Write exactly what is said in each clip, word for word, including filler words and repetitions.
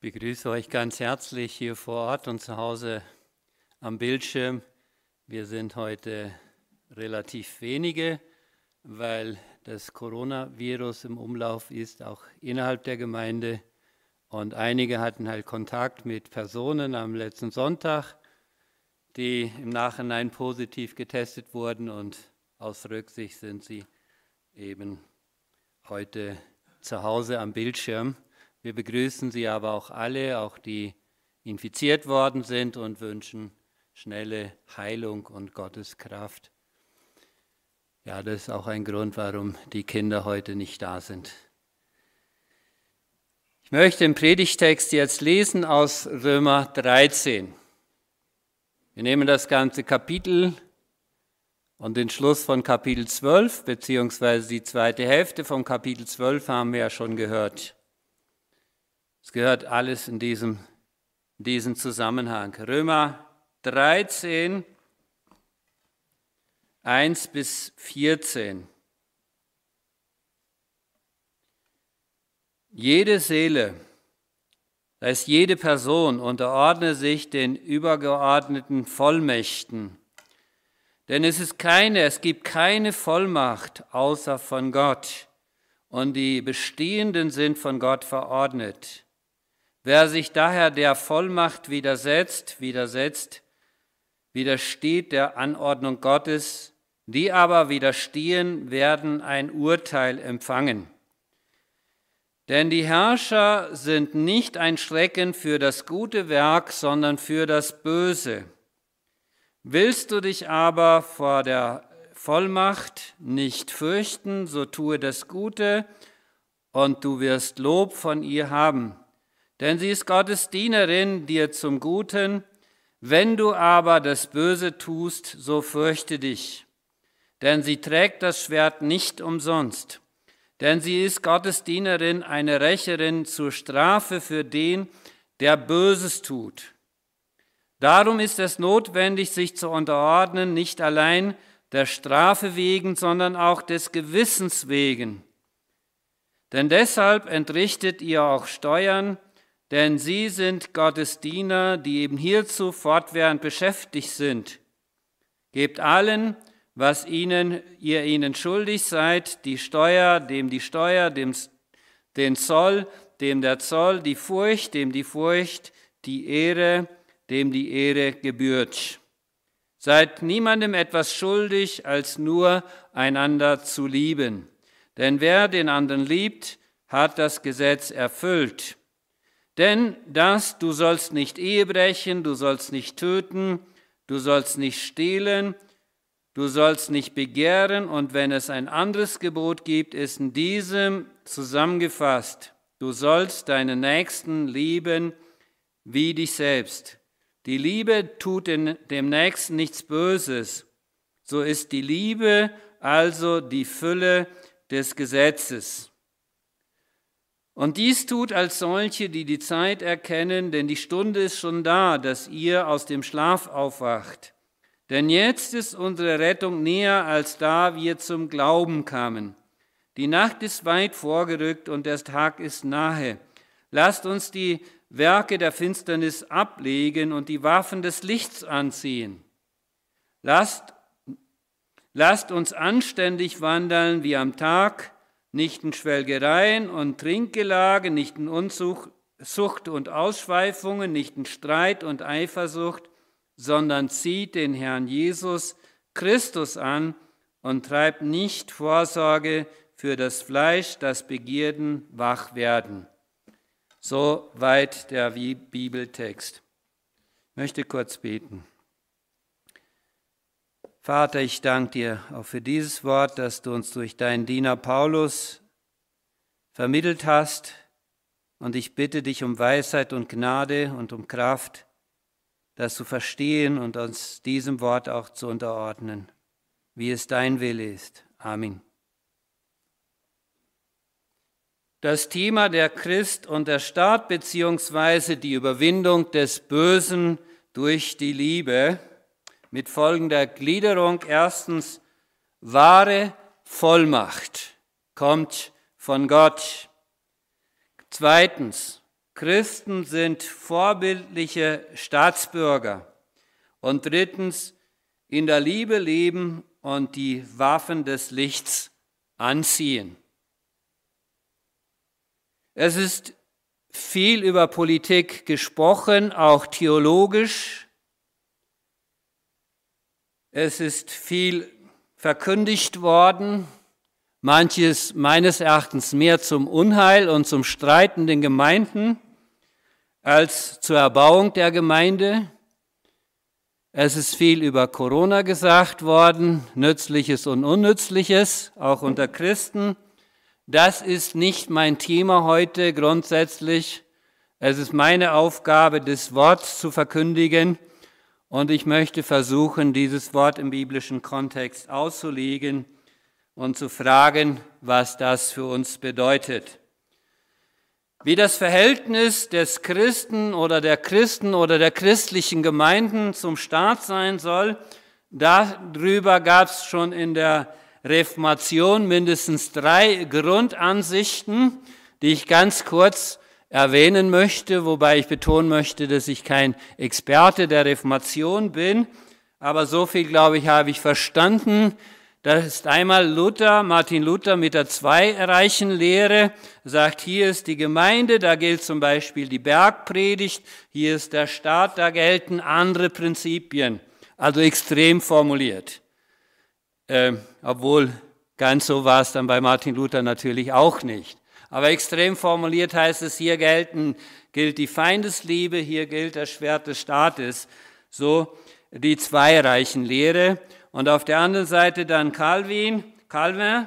Ich begrüße euch ganz herzlich hier vor Ort und zu Hause am Bildschirm. Wir sind heute relativ wenige, weil das Coronavirus im Umlauf ist, auch innerhalb der Gemeinde. Und einige hatten halt Kontakt mit Personen am letzten Sonntag, die im Nachhinein positiv getestet wurden, und aus Rücksicht sind sie eben heute zu Hause am Bildschirm. Wir begrüßen Sie aber auch alle, auch die infiziert worden sind, und wünschen schnelle Heilung und Gottes Kraft. Ja, das ist auch ein Grund, warum die Kinder heute nicht da sind. Ich möchte den Predigtext jetzt lesen aus Römer dreizehn. Wir nehmen das ganze Kapitel und den Schluss von Kapitel zwölf, beziehungsweise die zweite Hälfte vom Kapitel zwölf haben wir ja schon gehört. Es gehört alles in diesem, in diesem Zusammenhang. Römer dreizehn, eins bis vierzehn. Jede Seele, das heißt jede Person, unterordne sich den übergeordneten Vollmächten. Denn es ist keine, es gibt keine Vollmacht außer von Gott, und die bestehenden sind von Gott verordnet. Wer sich daher der Vollmacht widersetzt, widersetzt, widersteht der Anordnung Gottes, die aber widerstehen, werden ein Urteil empfangen. Denn die Herrscher sind nicht ein Schrecken für das gute Werk, sondern für das Böse. Willst du dich aber vor der Vollmacht nicht fürchten, so tue das Gute, und du wirst Lob von ihr haben. Denn sie ist Gottes Dienerin dir zum Guten. Wenn du aber das Böse tust, so fürchte dich. Denn sie trägt das Schwert nicht umsonst. Denn sie ist Gottes Dienerin, eine Rächerin zur Strafe für den, der Böses tut. Darum ist es notwendig, sich zu unterordnen, nicht allein der Strafe wegen, sondern auch des Gewissens wegen. Denn deshalb entrichtet ihr auch Steuern, denn sie sind Gottes Diener, die eben hierzu fortwährend beschäftigt sind. Gebt allen, was ihnen, ihr ihnen schuldig seid, die Steuer, dem die Steuer, dem den Zoll, dem der Zoll, die Furcht, dem die Furcht, die Ehre, dem die Ehre gebührt. Seid niemandem etwas schuldig, als nur einander zu lieben. Denn wer den anderen liebt, hat das Gesetz erfüllt. Denn das, du sollst nicht Ehe brechen, du sollst nicht töten, du sollst nicht stehlen, du sollst nicht begehren, und wenn es ein anderes Gebot gibt, ist in diesem zusammengefasst: Du sollst deinen Nächsten lieben wie dich selbst. Die Liebe tut dem Nächsten nichts Böses. So ist die Liebe also die Fülle des Gesetzes. Und dies tut als solche, die die Zeit erkennen, denn die Stunde ist schon da, dass ihr aus dem Schlaf aufwacht. Denn jetzt ist unsere Rettung näher, als da wir zum Glauben kamen. Die Nacht ist weit vorgerückt und der Tag ist nahe. Lasst uns die Werke der Finsternis ablegen und die Waffen des Lichts anziehen. Lasst, lasst uns anständig wandeln wie am Tag, nicht in Schwelgereien und Trinkgelage, nicht in Unzucht und Ausschweifungen, nicht in Streit und Eifersucht, sondern zieht den Herrn Jesus Christus an und treibt nicht Vorsorge für das Fleisch, das Begierden wach werden. Soweit der Bibeltext. Ich möchte kurz beten. Vater, ich danke dir auch für dieses Wort, das du uns durch deinen Diener Paulus vermittelt hast. Und ich bitte dich um Weisheit und Gnade und um Kraft, das zu verstehen und uns diesem Wort auch zu unterordnen, wie es dein Wille ist. Amen. Das Thema der Christ und der Staat beziehungsweise die Überwindung des Bösen durch die Liebe mit folgender Gliederung. Erstens, wahre Vollmacht kommt von Gott. Zweitens, Christen sind vorbildliche Staatsbürger. Und drittens, in der Liebe leben und die Waffen des Lichts anziehen. Es ist viel über Politik gesprochen, auch theologisch. Es ist viel verkündigt worden, manches meines Erachtens mehr zum Unheil und zum Streit in den Gemeinden als zur Erbauung der Gemeinde. Es ist viel über Corona gesagt worden, Nützliches und Unnützliches, auch unter Christen. Das ist nicht mein Thema heute grundsätzlich. Es ist meine Aufgabe, das Wort zu verkündigen, und ich möchte versuchen, dieses Wort im biblischen Kontext auszulegen und zu fragen, was das für uns bedeutet. Wie das Verhältnis des Christen oder der Christen oder der christlichen Gemeinden zum Staat sein soll, darüber gab es schon in der Reformation mindestens drei Grundansichten, die ich ganz kurz erwähnen möchte, wobei ich betonen möchte, dass ich kein Experte der Reformation bin, aber so viel, glaube ich, habe ich verstanden. Das ist einmal Luther, Martin Luther mit der Zwei-Reichen-Lehre, sagt, hier ist die Gemeinde, da gilt zum Beispiel die Bergpredigt, hier ist der Staat, da gelten andere Prinzipien, also extrem formuliert. Äh, obwohl ganz so war es dann bei Martin Luther natürlich auch nicht. Aber extrem formuliert heißt es, hier gelten, gilt die Feindesliebe, hier gilt das Schwert des Staates, so die Zwei-Reichen-Lehre. Und auf der anderen Seite dann Calvin, Calvin,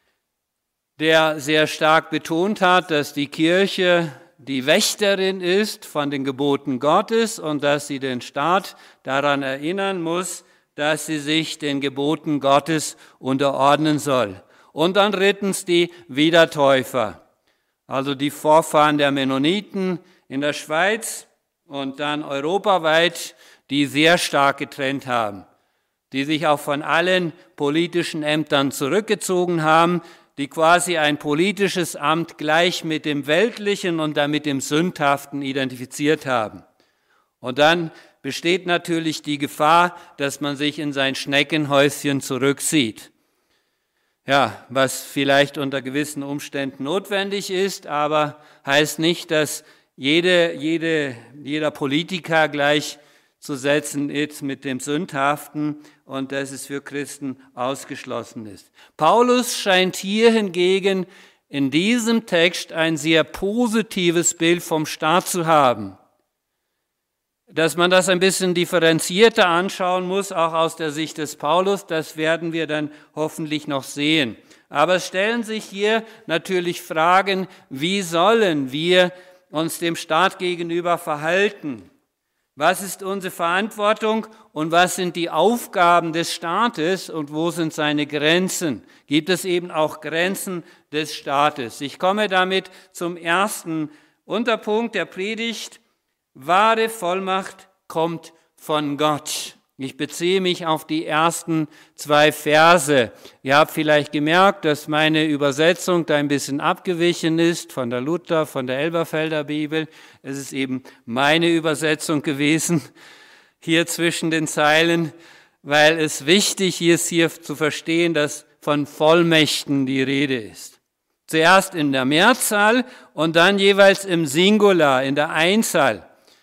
der sehr stark betont hat, dass die Kirche die Wächterin ist von den Geboten Gottes und dass sie den Staat daran erinnern muss, dass sie sich den Geboten Gottes unterordnen soll. Und dann drittens die Wiedertäufer, also die Vorfahren der Mennoniten in der Schweiz und dann europaweit, die sehr stark getrennt haben, die sich auch von allen politischen Ämtern zurückgezogen haben, die quasi ein politisches Amt gleich mit dem Weltlichen und damit dem Sündhaften identifiziert haben. Und dann besteht natürlich die Gefahr, dass man sich in sein Schneckenhäuschen zurückzieht. Ja, was vielleicht unter gewissen Umständen notwendig ist, aber heißt nicht, dass jede, jede, jeder Politiker gleich zu setzen ist mit dem Sündhaften und dass es für Christen ausgeschlossen ist. Paulus scheint hier hingegen in diesem Text ein sehr positives Bild vom Staat zu haben. Dass man das ein bisschen differenzierter anschauen muss, auch aus der Sicht des Paulus, das werden wir dann hoffentlich noch sehen. Aber es stellen sich hier natürlich Fragen, wie sollen wir uns dem Staat gegenüber verhalten? Was ist unsere Verantwortung und was sind die Aufgaben des Staates und wo sind seine Grenzen? Gibt es eben auch Grenzen des Staates? Ich komme damit zum ersten Unterpunkt der Predigt. Wahre Vollmacht kommt von Gott. Ich beziehe mich auf die ersten zwei Verse. Ihr habt vielleicht gemerkt, dass meine Übersetzung da ein bisschen abgewichen ist von der Luther, von der Elberfelder Bibel. Es ist eben meine Übersetzung gewesen, hier zwischen den Zeilen, weil es wichtig ist, hier zu verstehen, dass von Vollmächten die Rede ist. Zuerst in der Mehrzahl und dann jeweils im Singular, in der Einzahl.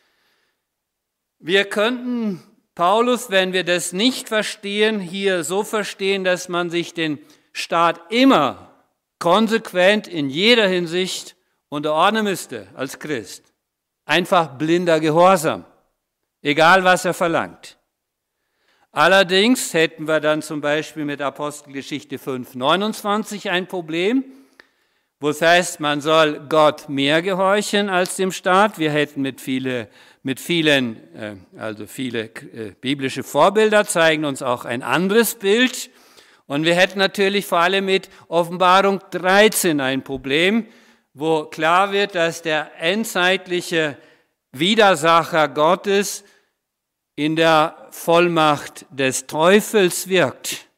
Wir könnten Paulus, wenn wir das nicht verstehen, hier so verstehen, dass man sich den Staat immer konsequent in jeder Hinsicht unterordnen müsste als Christ. Einfach blinder Gehorsam, egal was er verlangt. Allerdings hätten wir dann zum Beispiel mit Apostelgeschichte fünf neunundzwanzig ein Problem, wo es heißt, man soll Gott mehr gehorchen als dem Staat. Wir hätten mit viele Mit vielen, also viele biblische Vorbilder zeigen uns auch ein anderes Bild. Und wir hätten natürlich vor allem mit Offenbarung dreizehn ein Problem, wo klar wird, dass der endzeitliche Widersacher Gottes in der Vollmacht des Teufels wirkt.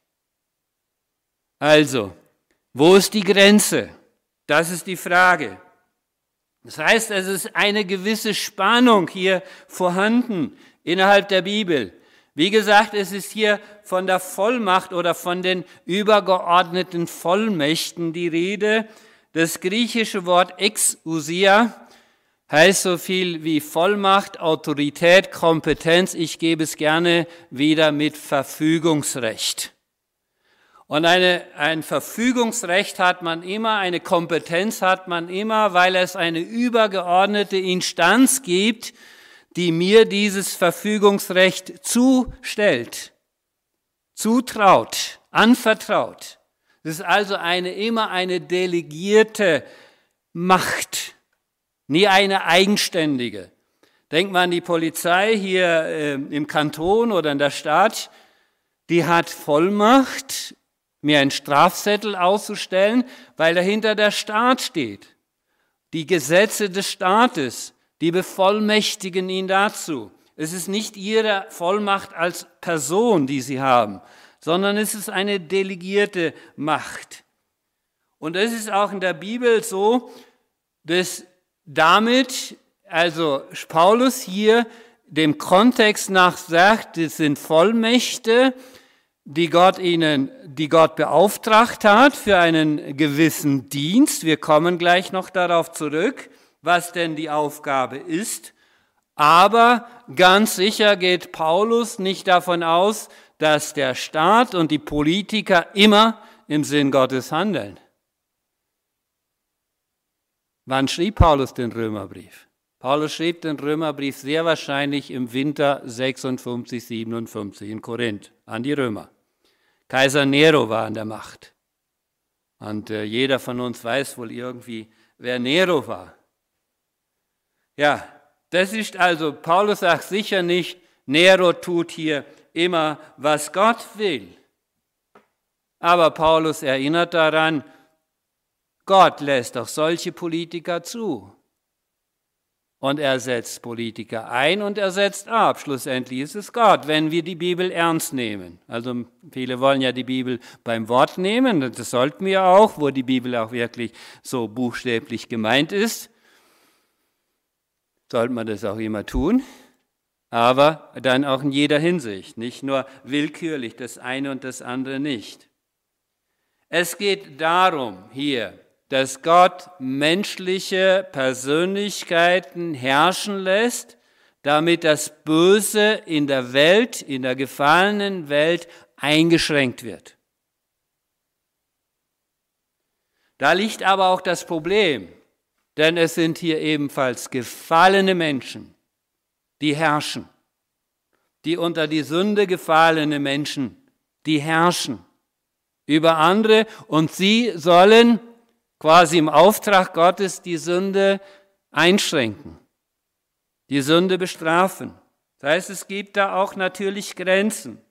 Also, wo ist die Grenze? Das ist die Frage. Das heißt, es ist eine gewisse Spannung hier vorhanden innerhalb der Bibel. Wie gesagt, es ist hier von der Vollmacht oder von den übergeordneten Vollmächten die Rede. Das griechische Wort exousia heißt so viel wie Vollmacht, Autorität, Kompetenz. Ich gebe es gerne wieder mit Verfügungsrecht. Und eine, ein Verfügungsrecht hat man immer, eine Kompetenz hat man immer, weil es eine übergeordnete Instanz gibt, die mir dieses Verfügungsrecht zustellt, zutraut, anvertraut. Das ist also eine, immer eine delegierte Macht, nie eine eigenständige. Denkt man an die Polizei hier äh, im Kanton oder in der Stadt, die hat Vollmacht, mir einen Strafzettel auszustellen, weil dahinter der Staat steht. Die Gesetze des Staates, die bevollmächtigen ihn dazu. Es ist nicht ihre Vollmacht als Person, die sie haben, sondern es ist eine delegierte Macht. Und es ist auch in der Bibel so, dass damit, also Paulus hier dem Kontext nach sagt, das sind Vollmächte, die Gott ihnen, die Gott beauftragt hat für einen gewissen Dienst. Wir kommen gleich noch darauf zurück, was denn die Aufgabe ist. Aber ganz sicher geht Paulus nicht davon aus, dass der Staat und die Politiker immer im Sinn Gottes handeln. Wann schrieb Paulus den Römerbrief? Paulus schrieb den Römerbrief sehr wahrscheinlich im Winter sechsundfünfzig, siebenundfünfzig in Korinth an die Römer. Kaiser Nero war an der Macht. Und äh, jeder von uns weiß wohl irgendwie, wer Nero war. Ja, das ist also, Paulus sagt sicher nicht, Nero tut hier immer, was Gott will. Aber Paulus erinnert daran, Gott lässt doch solche Politiker zu. Und er setzt Politiker ein und er setzt ab. Schlussendlich ist es Gott, wenn wir die Bibel ernst nehmen. Also viele wollen ja die Bibel beim Wort nehmen, das sollten wir auch, wo die Bibel auch wirklich so buchstäblich gemeint ist. Sollte man das auch immer tun, aber dann auch in jeder Hinsicht, nicht nur willkürlich, das eine und das andere nicht. Es geht darum hier, dass Gott menschliche Persönlichkeiten herrschen lässt, damit das Böse in der Welt, in der gefallenen Welt eingeschränkt wird. Da liegt aber auch das Problem, denn es sind hier ebenfalls gefallene Menschen, die herrschen, die unter die Sünde gefallene Menschen, die herrschen über andere und sie sollen quasi im Auftrag Gottes die Sünde einschränken, die Sünde bestrafen. Das heißt, es gibt da auch natürlich Grenzen.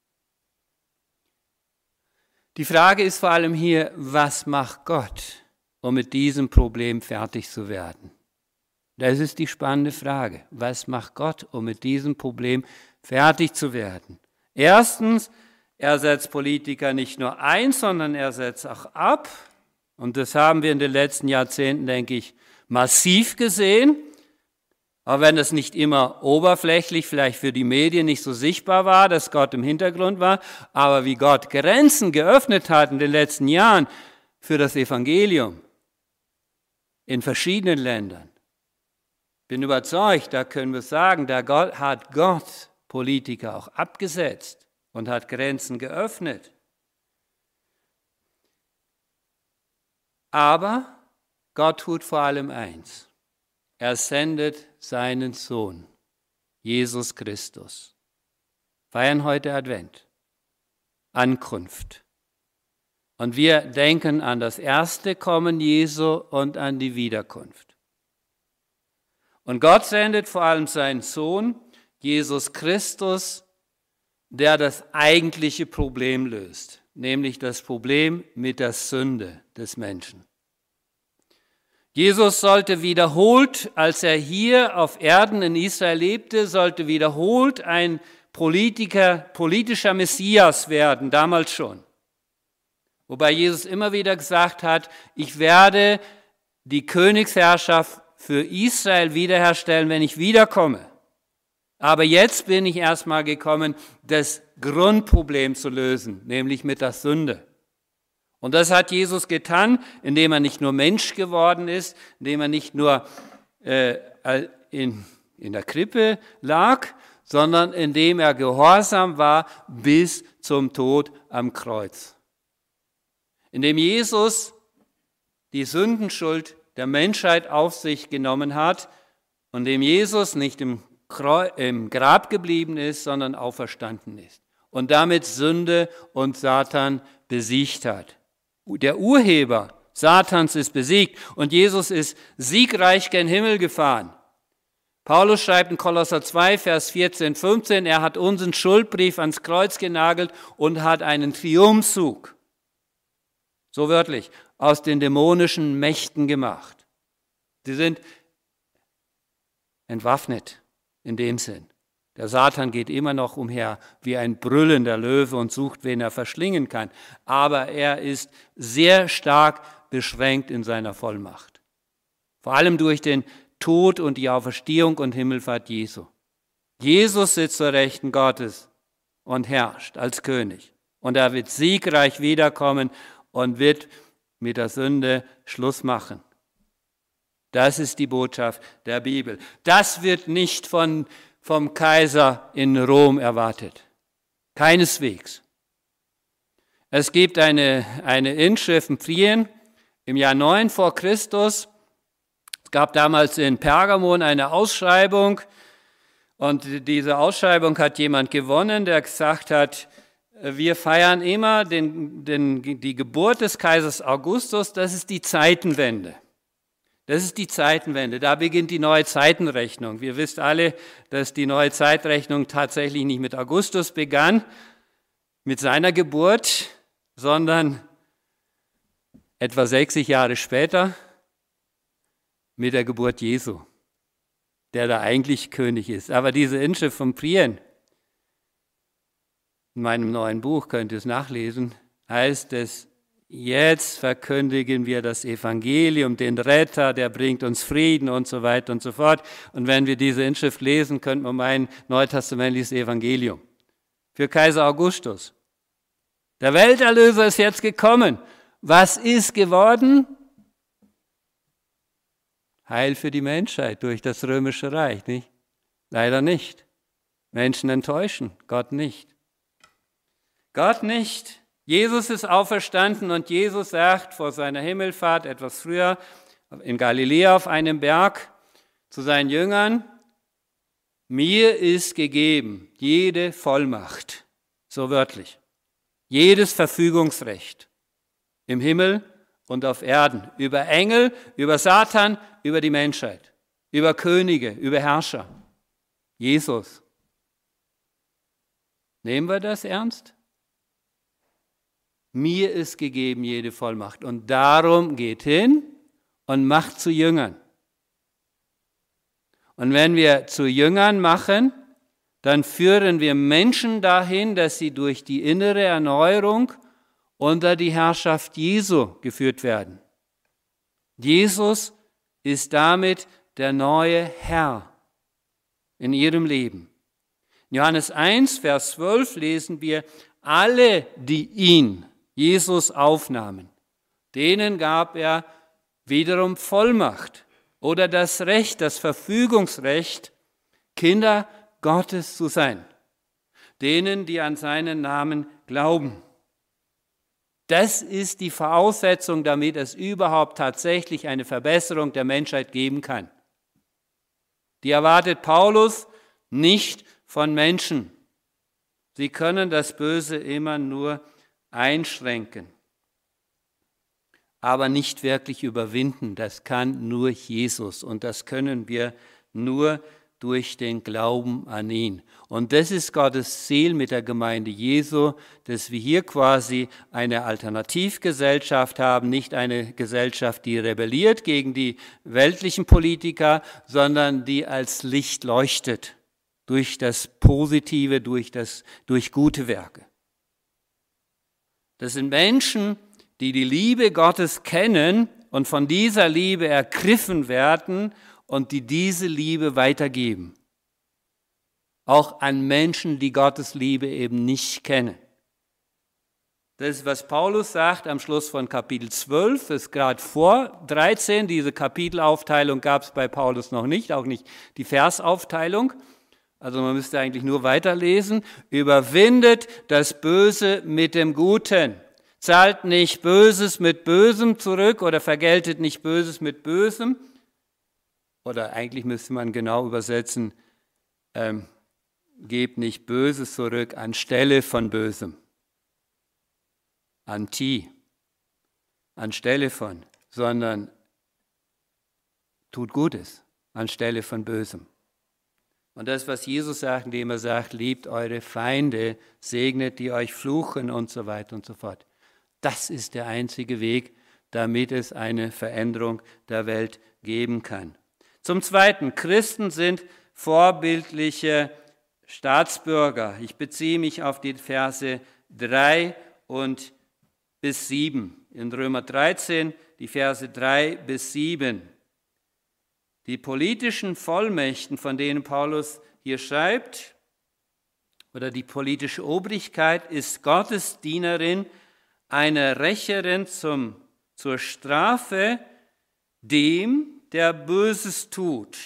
Die Frage ist vor allem hier, was macht Gott, um mit diesem Problem fertig zu werden? Das ist die spannende Frage. Was macht Gott, um mit diesem Problem fertig zu werden? Erstens, er setzt Politiker nicht nur ein, sondern er setzt auch ab. Und das haben wir in den letzten Jahrzehnten, denke ich, massiv gesehen. Auch wenn das nicht immer oberflächlich, vielleicht für die Medien nicht so sichtbar war, dass Gott im Hintergrund war. Aber wie Gott Grenzen geöffnet hat in den letzten Jahren für das Evangelium in verschiedenen Ländern. Bin überzeugt, da können wir sagen, da Gott, hat Gott Politiker auch abgesetzt und hat Grenzen geöffnet. Aber Gott tut vor allem eins. Er sendet seinen Sohn, Jesus Christus. Feiern heute Advent, Ankunft. Und wir denken an das erste Kommen Jesu und an die Wiederkunft. Und Gott sendet vor allem seinen Sohn, Jesus Christus, der das eigentliche Problem löst, nämlich das Problem mit der Sünde des Menschen. Jesus sollte wiederholt, als er hier auf Erden in Israel lebte, sollte wiederholt ein Politiker, politischer Messias werden, damals schon. Wobei Jesus immer wieder gesagt hat, ich werde die Königsherrschaft für Israel wiederherstellen, wenn ich wiederkomme. Aber jetzt bin ich erstmal gekommen, das Grundproblem zu lösen, nämlich mit der Sünde. Und das hat Jesus getan, indem er nicht nur Mensch geworden ist, indem er nicht nur äh, in, in der Krippe lag, sondern indem er gehorsam war bis zum Tod am Kreuz. Indem Jesus die Sündenschuld der Menschheit auf sich genommen hat und indem Jesus nicht im, Kreu- im Grab geblieben ist, sondern auferstanden ist und damit Sünde und Satan besiegt hat. Der Urheber Satans ist besiegt und Jesus ist siegreich gen Himmel gefahren. Paulus schreibt in Kolosser zwei, Vers vierzehn, fünfzehn, er hat unseren Schuldbrief ans Kreuz genagelt und hat einen Triumphzug, so wörtlich, aus den dämonischen Mächten gemacht. Sie sind entwaffnet in dem Sinn. Der Satan geht immer noch umher wie ein brüllender Löwe und sucht, wen er verschlingen kann. Aber er ist sehr stark beschränkt in seiner Vollmacht. Vor allem durch den Tod und die Auferstehung und Himmelfahrt Jesu. Jesus sitzt zur Rechten Gottes und herrscht als König. Und er wird siegreich wiederkommen und wird mit der Sünde Schluss machen. Das ist die Botschaft der Bibel. Das wird nicht von vom Kaiser in Rom erwartet. Keineswegs. Es gibt eine, eine Inschrift in Prien im Jahr neun vor Christus. Es gab damals in Pergamon eine Ausschreibung und diese Ausschreibung hat jemand gewonnen, der gesagt hat, wir feiern immer den, den, die Geburt des Kaisers Augustus, das ist die Zeitenwende. Das ist die Zeitenwende, da beginnt die neue Zeitenrechnung. Wir wissen alle, dass die neue Zeitrechnung tatsächlich nicht mit Augustus begann, mit seiner Geburt, sondern etwa sechzig Jahre später mit der Geburt Jesu, der da eigentlich König ist. Aber diese Inschrift von Prien, in meinem neuen Buch könnt ihr es nachlesen, heißt es, jetzt verkündigen wir das Evangelium, den Retter, der bringt uns Frieden und so weiter und so fort. Und wenn wir diese Inschrift lesen, könnte man meinen, neutestamentliches Evangelium. Für Kaiser Augustus. Der Welterlöser ist jetzt gekommen. Was ist geworden? Heil für die Menschheit durch das römische Reich, nicht? Leider nicht. Menschen enttäuschen, Gott nicht. Gott nicht. Jesus ist auferstanden und Jesus sagt vor seiner Himmelfahrt etwas früher in Galiläa auf einem Berg zu seinen Jüngern, mir ist gegeben jede Vollmacht, so wörtlich, jedes Verfügungsrecht im Himmel und auf Erden, über Engel, über Satan, über die Menschheit, über Könige, über Herrscher. Jesus. Nehmen wir das ernst? Mir ist gegeben jede Vollmacht und darum geht hin und macht zu Jüngern. Und wenn wir zu Jüngern machen, dann führen wir Menschen dahin, dass sie durch die innere Erneuerung unter die Herrschaft Jesu geführt werden. Jesus ist damit der neue Herr in ihrem Leben. In Johannes eins, Vers zwölf lesen wir, alle, die ihn Jesus aufnahmen, denen gab er wiederum Vollmacht oder das Recht, das Verfügungsrecht, Kinder Gottes zu sein. Denen, die an seinen Namen glauben. Das ist die Voraussetzung, damit es überhaupt tatsächlich eine Verbesserung der Menschheit geben kann. Die erwartet Paulus nicht von Menschen. Sie können das Böse immer nur einschränken, aber nicht wirklich überwinden. Das kann nur Jesus und das können wir nur durch den Glauben an ihn. Und das ist Gottes Ziel mit der Gemeinde Jesu, dass wir hier quasi eine Alternativgesellschaft haben, nicht eine Gesellschaft, die rebelliert gegen die weltlichen Politiker, sondern die als Licht leuchtet durch das Positive, durch, das, durch gute Werke. Das sind Menschen, die die Liebe Gottes kennen und von dieser Liebe ergriffen werden und die diese Liebe weitergeben. Auch an Menschen, die Gottes Liebe eben nicht kennen. Das ist, was Paulus sagt am Schluss von Kapitel zwölf, ist gerade vor dreizehn. Diese Kapitelaufteilung gab es bei Paulus noch nicht, auch nicht die Versaufteilung. Also man müsste eigentlich nur weiterlesen. Überwindet das Böse mit dem Guten. Zahlt nicht Böses mit Bösem zurück oder vergeltet nicht Böses mit Bösem. Oder eigentlich müsste man genau übersetzen, ähm, gebt nicht Böses zurück anstelle von Bösem. Anti, anstelle von, sondern tut Gutes anstelle von Bösem. Und das, was Jesus sagt, indem er sagt, liebt eure Feinde, segnet die euch fluchen und so weiter und so fort. Das ist der einzige Weg, damit es eine Veränderung der Welt geben kann. Zum Zweiten, Christen sind vorbildliche Staatsbürger. Ich beziehe mich auf die Verse drei und bis sieben. In Römer dreizehn, die Verse drei bis sieben. Die politischen Vollmächten, von denen Paulus hier schreibt, oder die politische Obrigkeit ist Gottes Dienerin, eine Rächerin zum, zur Strafe dem, der Böses tut.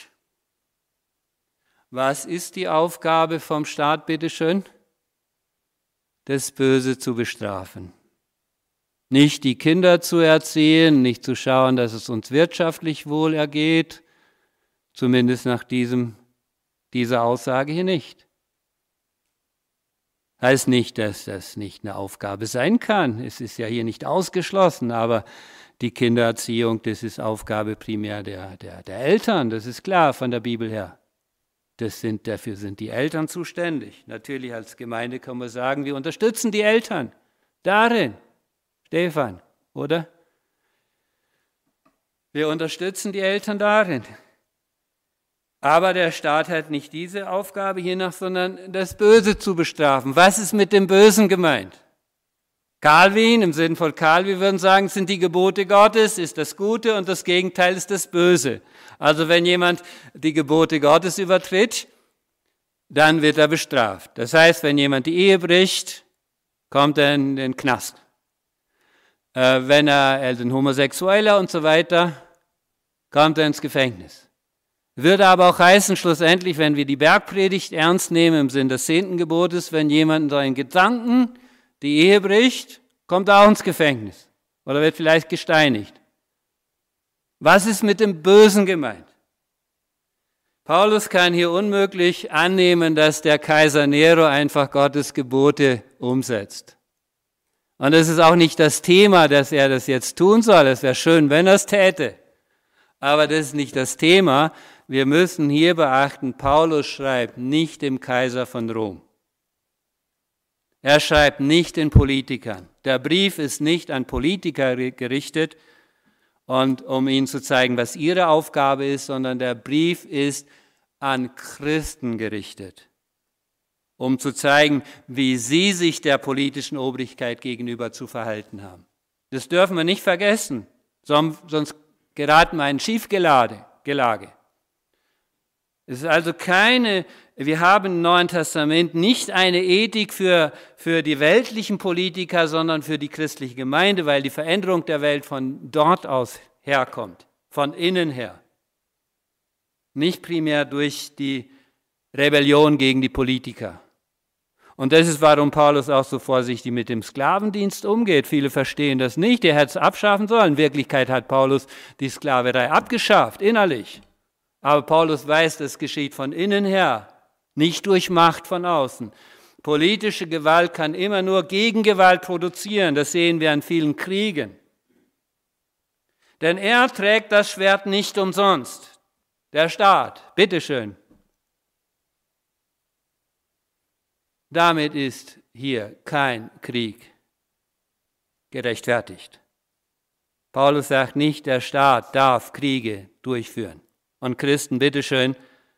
Was ist die Aufgabe vom Staat, bitteschön? Das Böse zu bestrafen. Nicht die Kinder zu erziehen, nicht zu schauen, dass es uns wirtschaftlich wohl ergeht, zumindest nach diesem, dieser Aussage hier nicht. Heißt nicht, dass das nicht eine Aufgabe sein kann. Es ist ja hier nicht ausgeschlossen, aber die Kindererziehung, das ist Aufgabe primär der, der, der Eltern, das ist klar von der Bibel her. Das sind, dafür sind die Eltern zuständig. Natürlich als Gemeinde kann man sagen, wir unterstützen die Eltern darin. Stefan, oder? Wir unterstützen die Eltern darin. Aber der Staat hat nicht diese Aufgabe hiernach, sondern das Böse zu bestrafen. Was ist mit dem Bösen gemeint? Calvin, im Sinn von Calvin würden sagen, sind die Gebote Gottes, ist das Gute und das Gegenteil ist das Böse. Also wenn jemand die Gebote Gottes übertritt, dann wird er bestraft. Das heißt, wenn jemand die Ehe bricht, kommt er in den Knast. Äh, wenn er, er ist ein Homosexueller und so weiter, kommt er ins Gefängnis. Würde aber auch heißen, schlussendlich, wenn wir die Bergpredigt ernst nehmen, im Sinn des zehnten Gebotes, wenn jemand in seinen Gedanken die Ehe bricht, kommt er auch ins Gefängnis oder wird vielleicht gesteinigt. Was ist mit dem Bösen gemeint? Paulus kann hier unmöglich annehmen, dass der Kaiser Nero einfach Gottes Gebote umsetzt. Und es ist auch nicht das Thema, dass er das jetzt tun soll. Es wäre schön, wenn er es täte. Aber das ist nicht das Thema. Wir müssen hier beachten, Paulus schreibt nicht dem Kaiser von Rom. Er schreibt nicht den Politikern. Der Brief ist nicht an Politiker gerichtet, und um ihnen zu zeigen, was ihre Aufgabe ist, sondern der Brief ist an Christen gerichtet, um zu zeigen, wie sie sich der politischen Obrigkeit gegenüber zu verhalten haben. Das dürfen wir nicht vergessen, sonst geraten wir in Schiefgelage. Es ist also keine, wir haben im Neuen Testament nicht eine Ethik für, für die weltlichen Politiker, sondern für die christliche Gemeinde, weil die Veränderung der Welt von dort aus herkommt, von innen her. Nicht primär durch die Rebellion gegen die Politiker. Und das ist, warum Paulus auch so vorsichtig mit dem Sklavendienst umgeht. Viele verstehen das nicht, er hätte es abschaffen sollen. In Wirklichkeit hat Paulus die Sklaverei abgeschafft, innerlich. Aber Paulus weiß, das geschieht von innen her, nicht durch Macht von außen. Politische Gewalt kann immer nur Gegengewalt produzieren, das sehen wir an vielen Kriegen. Denn er trägt das Schwert nicht umsonst. Der Staat, bitteschön. Damit ist hier kein Krieg gerechtfertigt. Paulus sagt nicht, der Staat darf Kriege durchführen. Und Christen, bitteschön,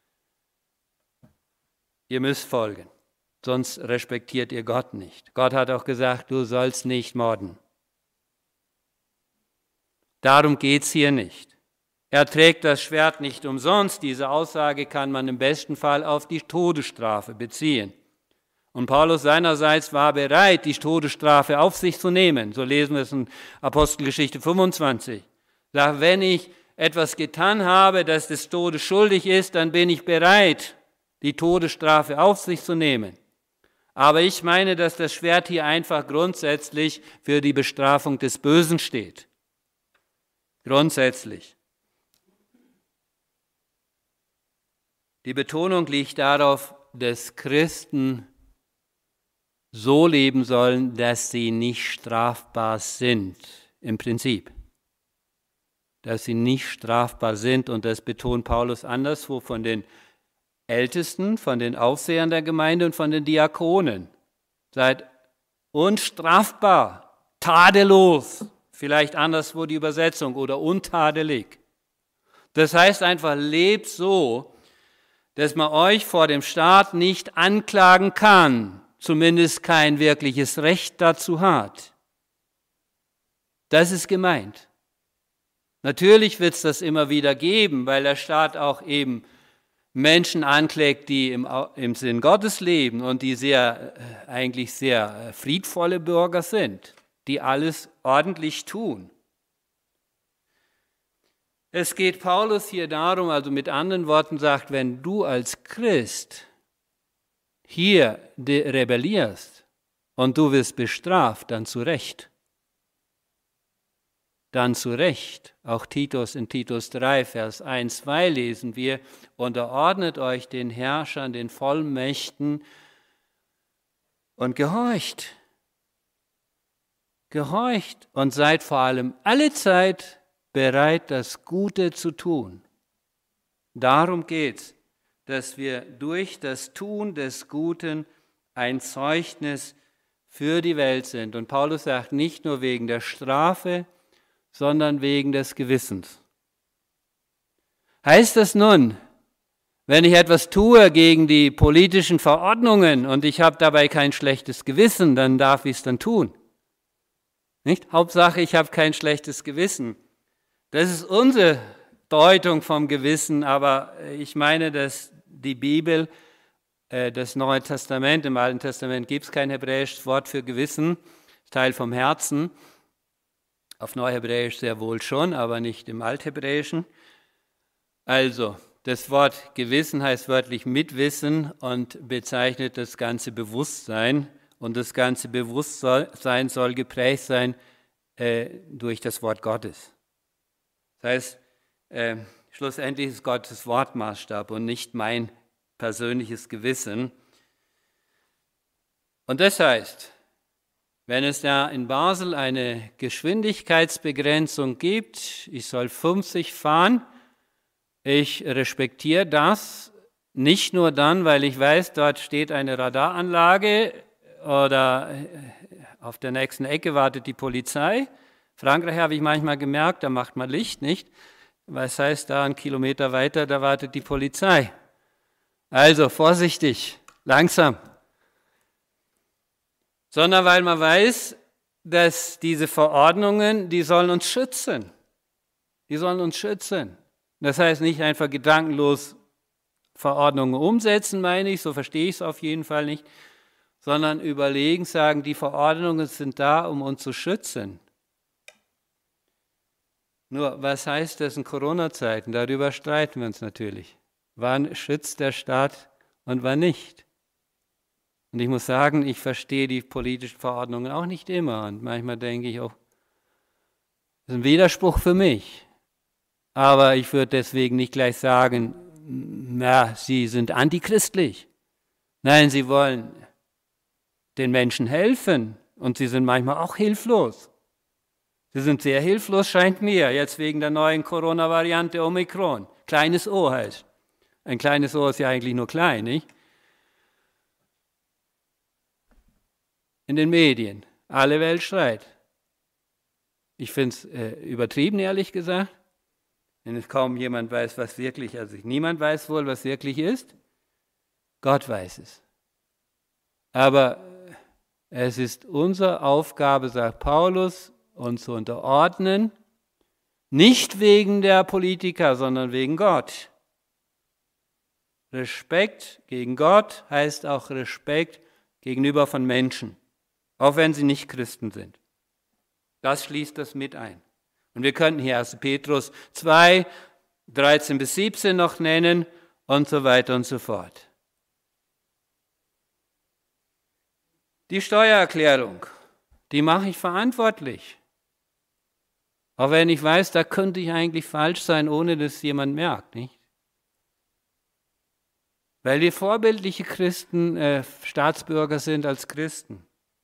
ihr müsst folgen, sonst respektiert ihr Gott nicht. Gott hat auch gesagt, du sollst nicht morden. Darum geht es hier nicht. Er trägt das Schwert nicht umsonst. Diese Aussage kann man im besten Fall auf die Todesstrafe beziehen. Und Paulus seinerseits war bereit, die Todesstrafe auf sich zu nehmen. So lesen wir es in Apostelgeschichte fünfundzwanzig. Er sagt, wenn ich etwas getan habe, das des Todes schuldig ist, dann bin ich bereit, die Todesstrafe auf sich zu nehmen. Aber ich meine, dass das Schwert hier einfach grundsätzlich für die Bestrafung des Bösen steht. Grundsätzlich. Die Betonung liegt darauf, dass Christen so leben sollen, dass sie nicht strafbar sind, im Prinzip. Dass sie nicht strafbar sind, und das betont Paulus anderswo von den Ältesten, von den Aufsehern der Gemeinde und von den Diakonen. Seid unstrafbar, tadellos, vielleicht anderswo die Übersetzung, oder untadelig. Das heißt einfach, lebt so, dass man euch vor dem Staat nicht anklagen kann, zumindest kein wirkliches Recht dazu hat. Das ist gemeint. Natürlich wird es das immer wieder geben, weil der Staat auch eben Menschen anklagt, die im, im Sinn Gottes leben und die sehr, eigentlich sehr friedvolle Bürger sind, die alles ordentlich tun. Es geht Paulus hier darum, also mit anderen Worten sagt, wenn du als Christ hier rebellierst und du wirst bestraft, dann zu Recht. Dann zu Recht. Auch Titus in Titus drei, Vers eins, zwei lesen wir, unterordnet euch den Herrschern, den Vollmächten und gehorcht. Gehorcht und seid vor allem alle Zeit bereit, das Gute zu tun. Darum geht's, dass wir durch das Tun des Guten ein Zeugnis für die Welt sind. Und Paulus sagt, nicht nur wegen der Strafe, sondern wegen des Gewissens. Heißt das nun, wenn ich etwas tue gegen die politischen Verordnungen und ich habe dabei kein schlechtes Gewissen, dann darf ich es dann tun? Nicht? Hauptsache, ich habe kein schlechtes Gewissen. Das ist unsere Deutung vom Gewissen, aber ich meine, dass die Bibel, das Neue Testament, im Alten Testament gibt es kein hebräisches Wort für Gewissen, Teil vom Herzen. Auf Neuhebräisch sehr wohl schon, aber nicht im Althebräischen. Also, das Wort Gewissen heißt wörtlich Mitwissen und bezeichnet das ganze Bewusstsein. Und das ganze Bewusstsein soll geprägt sein äh, durch das Wort Gottes. Das heißt, äh, schlussendlich ist Gottes Wort Maßstab und nicht mein persönliches Gewissen. Und das heißt, wenn es da in Basel eine Geschwindigkeitsbegrenzung gibt, ich soll fünfzig fahren, ich respektiere das nicht nur dann, weil ich weiß, dort steht eine Radaranlage oder auf der nächsten Ecke wartet die Polizei. Frankreich habe ich manchmal gemerkt, da macht man Licht, nicht? Was heißt, da einen Kilometer weiter, da wartet die Polizei. Also vorsichtig, langsam. Sondern weil man weiß, dass diese Verordnungen, die sollen uns schützen. Die sollen uns schützen. Das heißt nicht einfach gedankenlos Verordnungen umsetzen, meine ich, so verstehe ich es auf jeden Fall nicht, sondern überlegen, sagen, die Verordnungen sind da, um uns zu schützen. Nur, was heißt das in Corona-Zeiten? Darüber streiten wir uns natürlich. Wann schützt der Staat und wann nicht? Und ich muss sagen, ich verstehe die politischen Verordnungen auch nicht immer. Und manchmal denke ich auch, das ist ein Widerspruch für mich. Aber ich würde deswegen nicht gleich sagen, na, sie sind antichristlich. Nein, sie wollen den Menschen helfen. Und sie sind manchmal auch hilflos. Sie sind sehr hilflos, scheint mir, jetzt wegen der neuen Corona-Variante Omikron. Kleines O heißt. Ein kleines O ist ja eigentlich nur klein, nicht? In den Medien. Alle Welt schreit. Ich finde es äh, übertrieben, ehrlich gesagt. Wenn es kaum jemand weiß, was wirklich, also niemand weiß wohl, was wirklich ist. Gott weiß es. Aber es ist unsere Aufgabe, sagt Paulus, uns zu unterordnen, Nicht wegen der Politiker, sondern wegen Gott. Respekt gegen Gott heißt auch Respekt gegenüber von Menschen, auch wenn sie nicht Christen sind. Das schließt das mit ein. Und wir könnten hier erster Petrus zwei, dreizehn bis siebzehn noch nennen und so weiter und so fort. Die Steuererklärung, die mache ich verantwortlich. Auch wenn ich weiß, da könnte ich eigentlich falsch sein, ohne dass jemand merkt, nicht? Weil wir vorbildliche Christen, äh, Staatsbürger sind als Christen.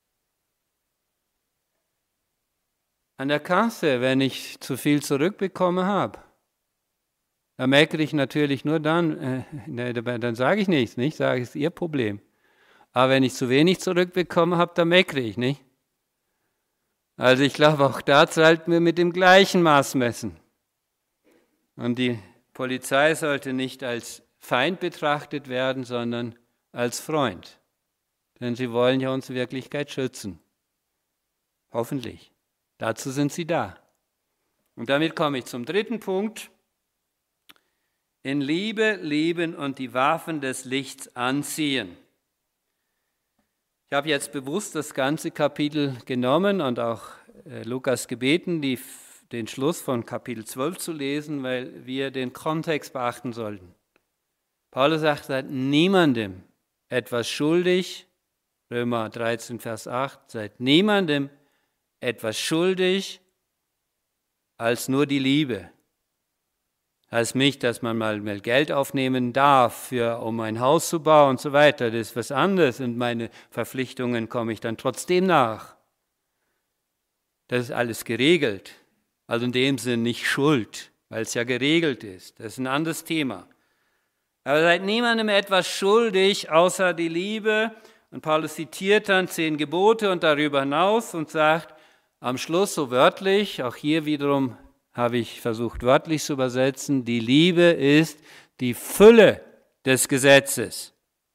An der Kasse, wenn ich zu viel zurückbekommen habe, da meckere ich natürlich nur dann, äh, ne, dann sage ich nichts, nicht? Sage ich, es ist Ihr Problem. Aber wenn ich zu wenig zurückbekommen habe, dann meckere ich, nicht? Also ich glaube, auch da sollten wir mit dem gleichen Maß messen. Und die Polizei sollte nicht als Feind betrachtet werden, sondern als Freund. Denn sie wollen ja unsere Wirklichkeit schützen. Hoffentlich. Dazu sind sie da. Und damit komme ich zum dritten Punkt. In Liebe lieben und die Waffen des Lichts anziehen. Ich habe jetzt bewusst das ganze Kapitel genommen und auch äh, Lukas gebeten, die, den Schluss von Kapitel zwölf zu lesen, weil wir den Kontext beachten sollten. Paulus sagt, seid niemandem etwas schuldig, Römer dreizehn, Vers acht, seid niemandem etwas schuldig als nur die Liebe. Heißt nicht, dass man mal Geld aufnehmen darf, für, um ein Haus zu bauen und so weiter. Das ist was anderes und meine Verpflichtungen komme ich dann trotzdem nach. Das ist alles geregelt. Also in dem Sinn nicht Schuld, weil es ja geregelt ist. Das ist ein anderes Thema. Aber seid niemandem etwas schuldig, außer die Liebe. Und Paulus zitiert dann zehn Gebote und darüber hinaus und sagt am Schluss so wörtlich, auch hier wiederum habe ich versucht wörtlich zu übersetzen, die Liebe ist die Fülle des Gesetzes.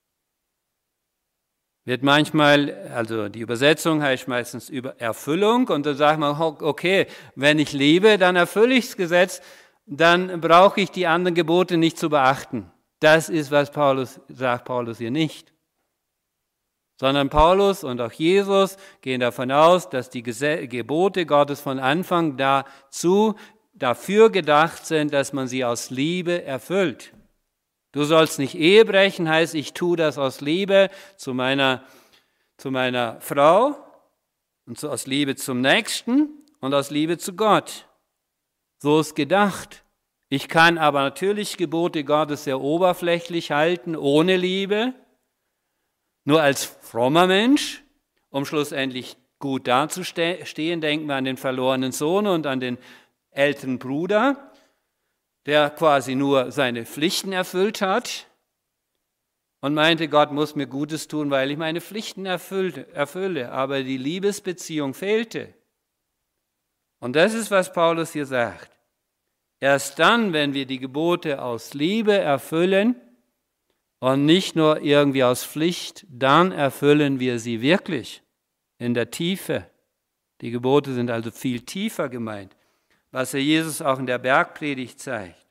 Wird manchmal, also die Übersetzung heißt meistens über Erfüllung und dann sagt man, okay, wenn ich liebe, dann erfülle ich das Gesetz, dann brauche ich die anderen Gebote nicht zu beachten. Das ist, was Paulus sagt, Paulus hier nicht. Sondern Paulus und auch Jesus gehen davon aus, dass die Gebote Gottes von Anfang dazu, dafür gedacht sind, dass man sie aus Liebe erfüllt. Du sollst nicht Ehe brechen, heißt, ich tue das aus Liebe zu meiner, zu meiner Frau und so aus Liebe zum Nächsten und aus Liebe zu Gott. So ist gedacht. Ich kann aber natürlich Gebote Gottes sehr oberflächlich halten, ohne Liebe, nur als frommer Mensch, um schlussendlich gut dazustehen. Denken wir an den verlorenen Sohn und an den älteren Bruder, der quasi nur seine Pflichten erfüllt hat und meinte, Gott muss mir Gutes tun, weil ich meine Pflichten erfüllte, erfülle. Aber die Liebesbeziehung fehlte. Und das ist, was Paulus hier sagt. Erst dann, wenn wir die Gebote aus Liebe erfüllen und nicht nur irgendwie aus Pflicht, dann erfüllen wir sie wirklich in der Tiefe. Die Gebote sind also viel tiefer gemeint, was Herr Jesus auch in der Bergpredigt zeigt.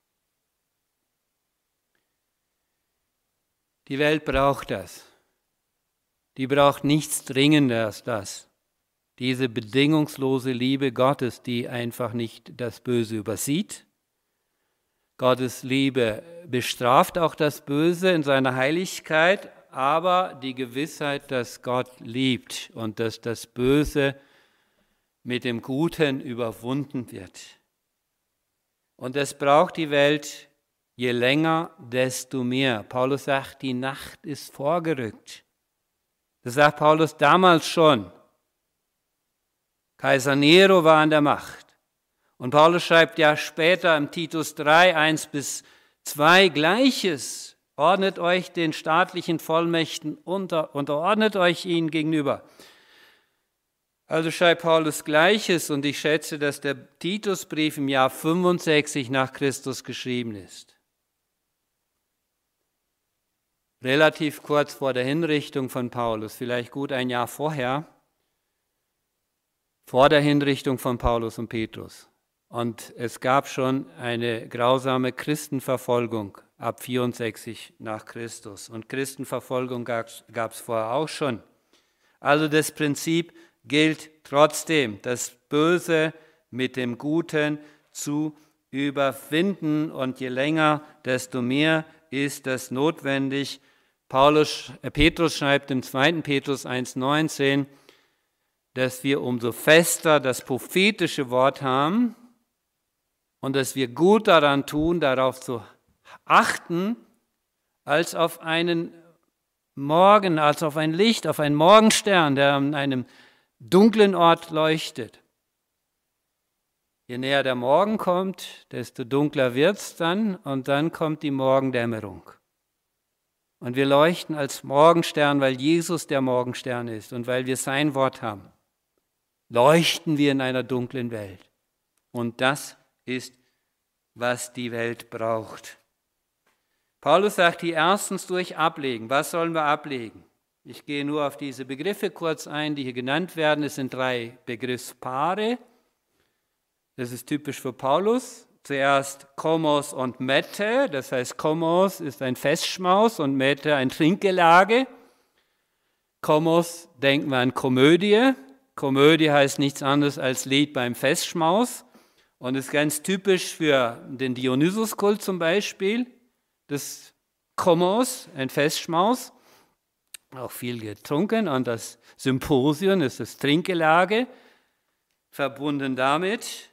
Die Welt braucht das. Die braucht nichts dringender als das. Diese bedingungslose Liebe Gottes, die einfach nicht das Böse übersieht. Gottes Liebe bestraft auch das Böse in seiner Heiligkeit, aber die Gewissheit, dass Gott liebt und dass das Böse mit dem Guten überwunden wird. Und es braucht die Welt je länger, desto mehr. Paulus sagt, die Nacht ist vorgerückt. Das sagt Paulus damals schon. Kaiser Nero war an der Macht. Und Paulus schreibt ja später im Titus drei, eins bis zwei Gleiches. Ordnet euch den staatlichen Vollmächten unter, unterordnet euch ihnen gegenüber. Also schreibt Paulus Gleiches und ich schätze, dass der Titusbrief im Jahr fünfundsechzig nach Christus geschrieben ist. Relativ kurz vor der Hinrichtung von Paulus, vielleicht gut ein Jahr vorher, vor der Hinrichtung von Paulus und Petrus. Und es gab schon eine grausame Christenverfolgung ab vierundsechzig nach Christus. Und Christenverfolgung gab es vorher auch schon. Also das Prinzip gilt trotzdem, das Böse mit dem Guten zu überwinden. Und je länger, desto mehr ist das notwendig. Paulus, äh, Petrus schreibt im zweiten Petrus eins neunzehn, dass wir umso fester das prophetische Wort haben und dass wir gut daran tun, darauf zu achten, als auf einen Morgen, als auf ein Licht, auf einen Morgenstern, der an einem dunklen Ort leuchtet. Je näher der Morgen kommt, desto dunkler wird es dann und dann kommt die Morgendämmerung. Und wir leuchten als Morgenstern, weil Jesus der Morgenstern ist und weil wir sein Wort haben. Leuchten wir in einer dunklen Welt. Und das ist, was die Welt braucht. Paulus sagt hier erstens durch Ablegen. Was sollen wir ablegen? Ich gehe nur auf diese Begriffe kurz ein, die hier genannt werden. Es sind drei Begriffspaare. Das ist typisch für Paulus. Zuerst Komos und Mette, das heißt Komos ist ein Festschmaus und Mette ein Trinkgelage. Komos denken wir an Komödie. Komödie heißt nichts anderes als Lied beim Festschmaus und ist ganz typisch für den Dionysuskult zum Beispiel. Das Komos, ein Festschmaus, auch viel getrunken und das Symposion ist das Trinkgelage, verbunden damit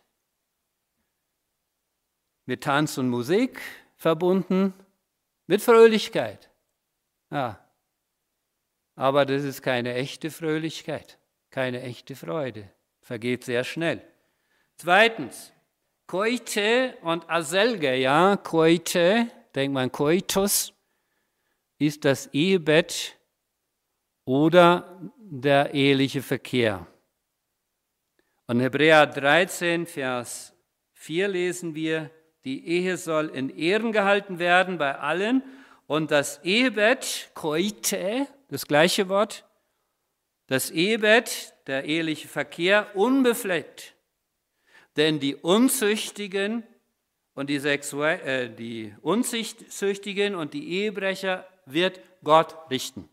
mit Tanz und Musik, verbunden mit Fröhlichkeit. Ja. Aber das ist keine echte Fröhlichkeit, keine echte Freude, vergeht sehr schnell. Zweitens, Koite und Aselge, ja, Koite, denkt man Koitus, ist das Ehebett oder der eheliche Verkehr. Und Hebräer dreizehn, Vers vier lesen wir, die Ehe soll in Ehren gehalten werden bei allen und das Ehebett, Koite, das gleiche Wort, das Ehebett, der eheliche Verkehr, unbefleckt. Denn die Unzüchtigen und die, Sexue- äh, die Unzüchtigen und die Ehebrecher wird Gott richten.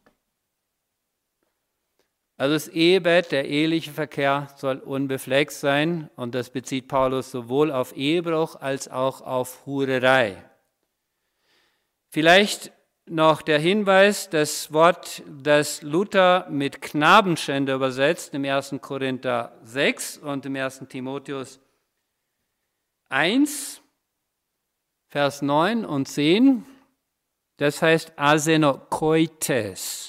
Also das Ehebett, der eheliche Verkehr soll unbefleckt sein und das bezieht Paulus sowohl auf Ehebruch als auch auf Hurerei. Vielleicht noch der Hinweis, das Wort, das Luther mit Knabenschänder übersetzt, im ersten Korinther sechs und im ersten Timotheus eins, Vers neun und zehn, das heißt Asenokoites.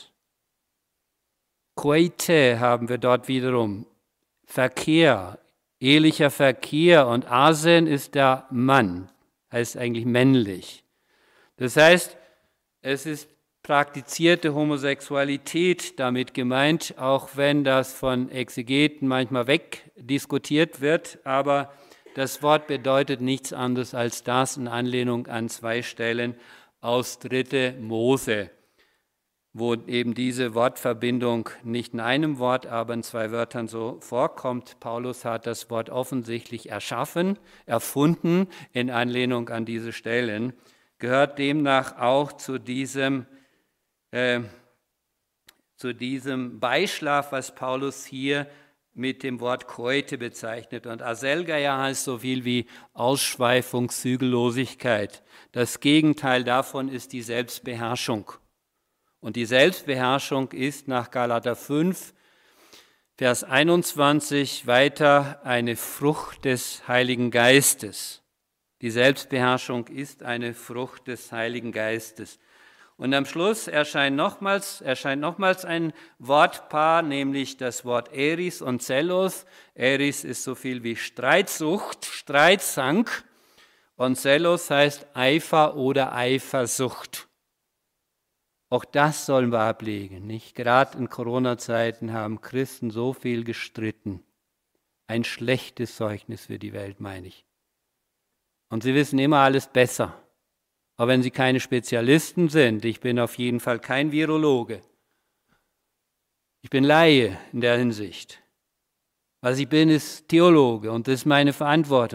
Koite haben wir dort wiederum, Verkehr, ehelicher Verkehr und Asen ist der Mann, heißt eigentlich männlich. Das heißt, es ist praktizierte Homosexualität damit gemeint, auch wenn das von Exegeten manchmal wegdiskutiert wird, aber das Wort bedeutet nichts anderes als das in Anlehnung an zwei Stellen aus dritte Mose, wo eben diese Wortverbindung nicht in einem Wort, aber in zwei Wörtern so vorkommt. Paulus hat das Wort offensichtlich erschaffen, erfunden in Anlehnung an diese Stellen, gehört demnach auch zu diesem, äh, zu diesem Beischlaf, was Paulus hier mit dem Wort Koite bezeichnet. Und Aselgeia heißt so viel wie Ausschweifung, Zügellosigkeit. Das Gegenteil davon ist die Selbstbeherrschung. Und die Selbstbeherrschung ist nach Galater fünf, Vers einundzwanzig weiter eine Frucht des Heiligen Geistes. Die Selbstbeherrschung ist eine Frucht des Heiligen Geistes. Und am Schluss erscheint nochmals, erscheint nochmals ein Wortpaar, nämlich das Wort Eris und Zelos. Eris ist so viel wie Streitsucht, Streitsank. Und Zelos heißt Eifer oder Eifersucht. Auch das sollen wir ablegen, nicht? Gerade in Corona-Zeiten haben Christen so viel gestritten. Ein schlechtes Zeugnis für die Welt, meine ich. Und sie wissen immer alles besser. Aber wenn sie keine Spezialisten sind, ich bin auf jeden Fall kein Virologe. Ich bin Laie in der Hinsicht. Was ich bin, ist Theologe und das ist meine Verantwortung.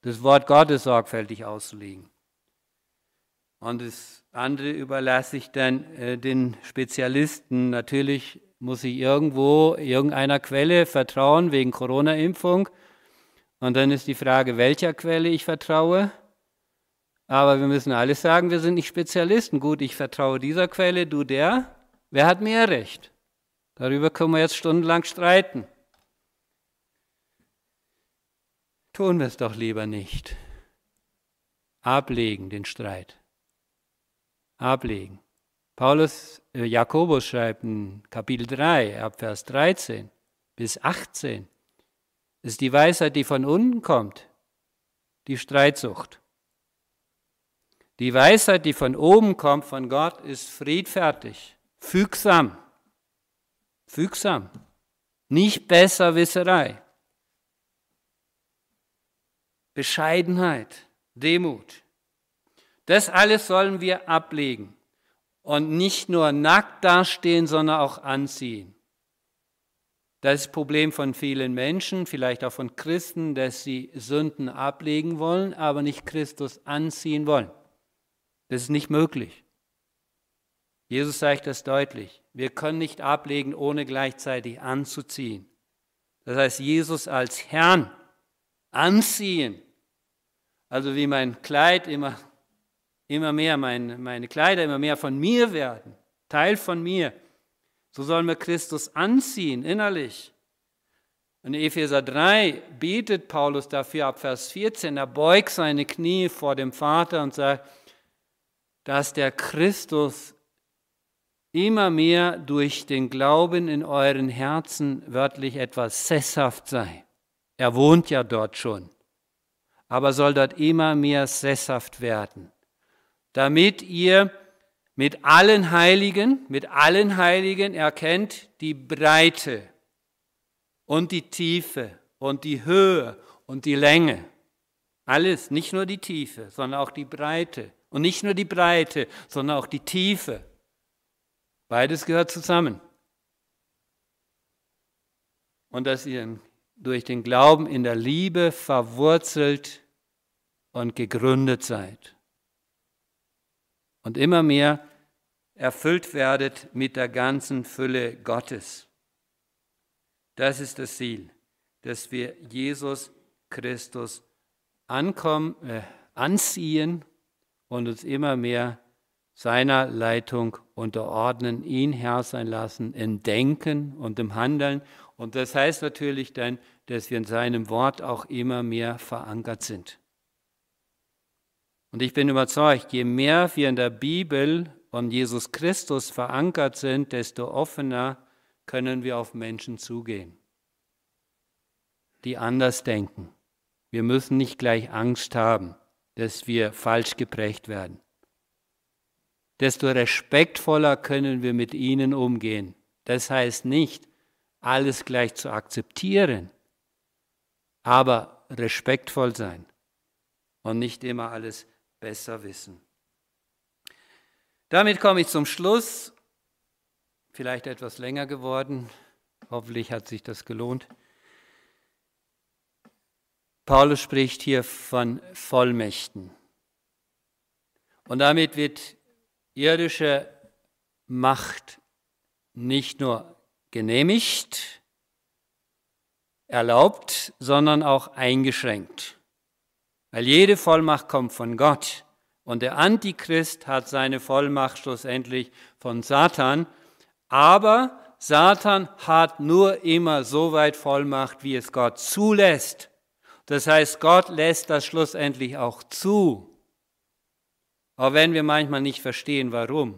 das Wort Gottes sorgfältig auszulegen. Und das andere überlasse ich dann äh, den Spezialisten. Natürlich muss ich irgendwo irgendeiner Quelle vertrauen wegen Corona-Impfung. Und dann ist die Frage, welcher Quelle ich vertraue. Aber wir müssen alles sagen, wir sind nicht Spezialisten. Gut, ich vertraue dieser Quelle, du der. Wer hat mehr Recht? Darüber können wir jetzt stundenlang streiten. Tun wir es doch lieber nicht. Ablegen den Streit. Ablegen. Paulus, äh, Jakobus schreibt in Kapitel drei, ab Vers dreizehn bis achtzehn, ist die Weisheit, die von unten kommt, die Streitsucht. Die Weisheit, die von oben kommt, von Gott, ist friedfertig, fügsam, fügsam, nicht Besserwisserei, Bescheidenheit, Demut. Das alles sollen wir ablegen und nicht nur nackt dastehen, sondern auch anziehen. Das ist das Problem von vielen Menschen, vielleicht auch von Christen, dass sie Sünden ablegen wollen, aber nicht Christus anziehen wollen. Das ist nicht möglich. Jesus sagt das deutlich. Wir können nicht ablegen, ohne gleichzeitig anzuziehen. Das heißt, Jesus als Herrn anziehen. Also wie mein Kleid immer, immer mehr, mein, meine Kleider immer mehr von mir werden, Teil von mir. So sollen wir Christus anziehen, innerlich. In Epheser drei betet Paulus dafür ab Vers vierzehn, er beugt seine Knie vor dem Vater und sagt, dass der Christus immer mehr durch den Glauben in euren Herzen wörtlich etwas sesshaft sei. Er wohnt ja dort schon, aber soll dort immer mehr sesshaft werden, damit ihr mit allen Heiligen, mit allen Heiligen erkennt die Breite und die Tiefe und die Höhe und die Länge. Alles, nicht nur die Tiefe, sondern auch die Breite. Und nicht nur die Breite, sondern auch die Tiefe. Beides gehört zusammen. Und dass ihr durch den Glauben in der Liebe verwurzelt und gegründet seid. Und immer mehr erfüllt werdet mit der ganzen Fülle Gottes. Das ist das Ziel, dass wir Jesus Christus ankommen, äh, anziehen und uns immer mehr seiner Leitung unterordnen, ihn Herr sein lassen im Denken und im Handeln. Und das heißt natürlich dann, dass wir in seinem Wort auch immer mehr verankert sind. Und ich bin überzeugt, je mehr wir in der Bibel und Jesus Christus verankert sind, desto offener können wir auf Menschen zugehen, die anders denken. Wir müssen nicht gleich Angst haben, dass wir falsch geprägt werden. Desto respektvoller können wir mit ihnen umgehen. Das heißt nicht, alles gleich zu akzeptieren, aber respektvoll sein und nicht immer alles besser wissen. Damit komme ich zum Schluss. Vielleicht etwas länger geworden. Hoffentlich hat sich das gelohnt. Paulus spricht hier von Vollmächten. Und damit wird irdische Macht nicht nur genehmigt, erlaubt, sondern auch eingeschränkt. Weil jede Vollmacht kommt von Gott. Und der Antichrist hat seine Vollmacht schlussendlich von Satan. Aber Satan hat nur immer so weit Vollmacht, wie es Gott zulässt. Das heißt, Gott lässt das schlussendlich auch zu. Auch wenn wir manchmal nicht verstehen, warum.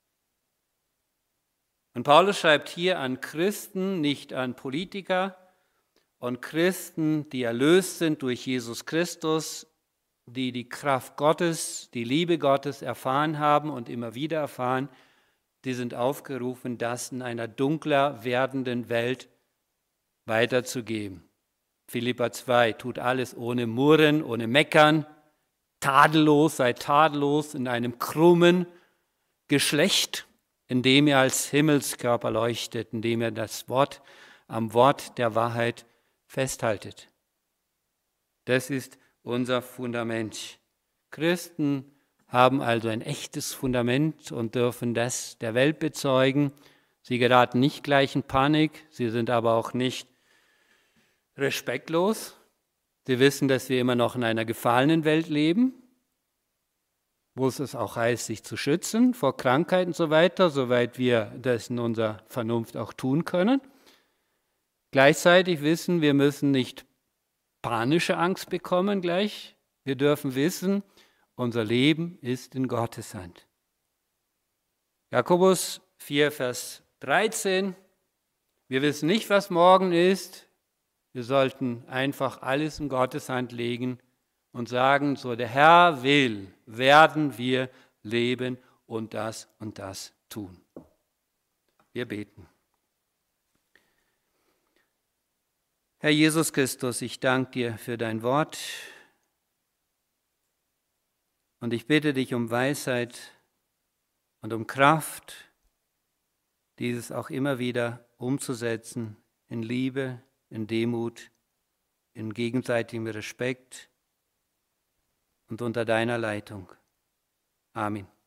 Und Paulus schreibt hier an Christen, nicht an Politiker, und Christen, die erlöst sind durch Jesus Christus, die die Kraft Gottes, die Liebe Gottes erfahren haben und immer wieder erfahren, die sind aufgerufen, das in einer dunkler werdenden Welt weiterzugeben. Philipper zwei, tut alles ohne Murren, ohne Meckern, tadellos, seid tadellos in einem krummen Geschlecht, in dem ihr als Himmelskörper leuchtet, in dem ihr das Wort am Wort der Wahrheit festhaltet. Das ist unser Fundament. Christen haben also ein echtes Fundament und dürfen das der Welt bezeugen. Sie geraten nicht gleich in Panik, sie sind aber auch nicht respektlos. Sie wissen, dass wir immer noch in einer gefallenen Welt leben, wo es auch heißt, sich zu schützen vor Krankheiten und so weiter, soweit wir das in unserer Vernunft auch tun können. Gleichzeitig wissen, wir müssen nicht panische Angst bekommen gleich. Wir dürfen wissen, unser Leben ist in Gottes Hand. Jakobus vier, Vers dreizehn. Wir wissen nicht, was morgen ist. Wir sollten einfach alles in Gottes Hand legen und sagen, so der Herr will, werden wir leben und das und das tun. Wir beten. Herr Jesus Christus, ich danke dir für dein Wort und ich bitte dich um Weisheit und um Kraft, dieses auch immer wieder umzusetzen in Liebe, in Demut, in gegenseitigem Respekt und unter deiner Leitung. Amen.